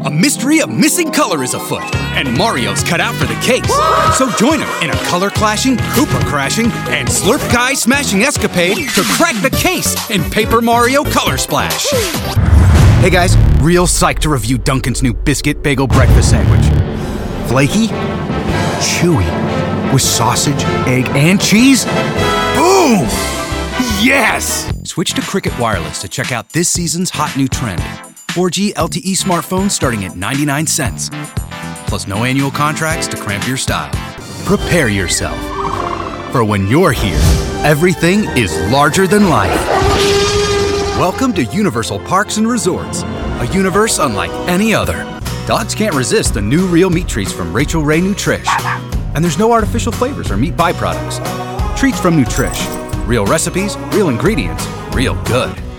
A mystery of missing color is afoot, and Mario's cut out for the case. So join him in a color-clashing, Koopa-crashing, and Slurp-Guy-smashing escapade to crack the case in Paper Mario Color Splash. Hey guys, real psyched to review Dunkin's new Biscuit Bagel Breakfast Sandwich. Flaky, chewy, with sausage, egg, and cheese. Boom! Yes! Switch to Cricket Wireless to check out this season's hot new trend. 4G LTE smartphones starting at 99 cents. Plus no annual contracts to cramp your style. Prepare yourself for when you're here, everything is larger than life. Welcome to Universal Parks and Resorts, a universe unlike any other. Dogs can't resist the new real meat treats from Rachel Ray Nutrish. And there's no artificial flavors or meat byproducts. Treats from Nutrish. Real recipes, real ingredients, real good.